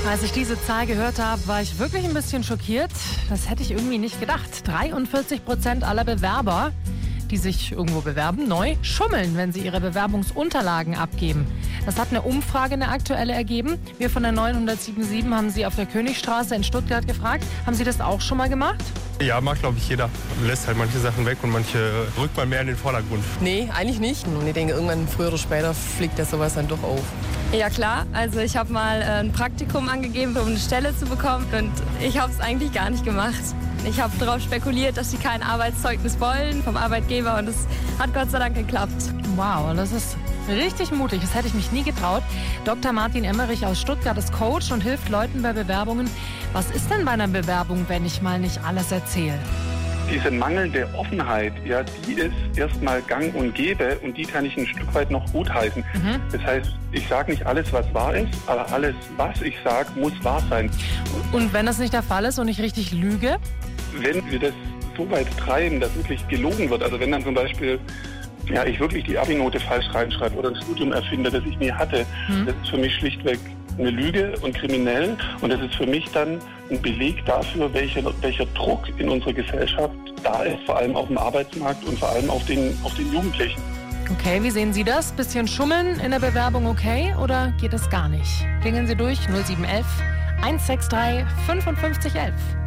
Als ich diese Zahl gehört habe, war ich wirklich ein bisschen schockiert. Das hätte ich irgendwie nicht gedacht. 43% aller Bewerber, die sich irgendwo bewerben, neu schummeln, wenn sie ihre Bewerbungsunterlagen abgeben. Das hat eine Umfrage, eine aktuelle, ergeben. Wir von der 977 haben Sie auf der Königstraße in Stuttgart gefragt. Haben Sie das auch schon mal gemacht? Ja, macht glaube ich jeder. Lässt halt manche Sachen weg und manche rückt man mehr in den Vordergrund. Nee, eigentlich nicht. Und ich denke, irgendwann früher oder später fliegt ja sowas dann doch auf. Ja klar, also ich habe mal ein Praktikum angegeben, um eine Stelle zu bekommen und ich habe es eigentlich gar nicht gemacht. Ich habe darauf spekuliert, dass sie kein Arbeitszeugnis wollen vom Arbeitgeber und es hat Gott sei Dank geklappt. Wow, das ist richtig mutig. Das hätte ich mich nie getraut. Dr. Martin Emmerich aus Stuttgart ist Coach und hilft Leuten bei Bewerbungen. Was ist denn bei einer Bewerbung, wenn ich mal nicht alles erzähle? Diese mangelnde Offenheit, ja, die ist erstmal gang und gäbe und die kann ich ein Stück weit noch gutheißen. Das heißt, ich sage nicht alles, was wahr ist, aber alles, was ich sage, muss wahr sein. Und wenn das nicht der Fall ist und ich richtig lüge? Wenn wir das so weit treiben, dass wirklich gelogen wird, also wenn dann zum Beispiel ich wirklich die Abi-Note falsch reinschreibe oder ein Studium erfinde, das ich nie hatte, das ist für mich schlichtweg eine Lüge und kriminell. Und das ist für mich dann ein Beleg dafür, welcher Druck in unserer Gesellschaft da ist, vor allem auf dem Arbeitsmarkt und vor allem auf den Jugendlichen. Okay, wie sehen Sie das? Bisschen Schummeln in der Bewerbung okay oder geht das gar nicht? Klingeln Sie durch 0711 163 5511.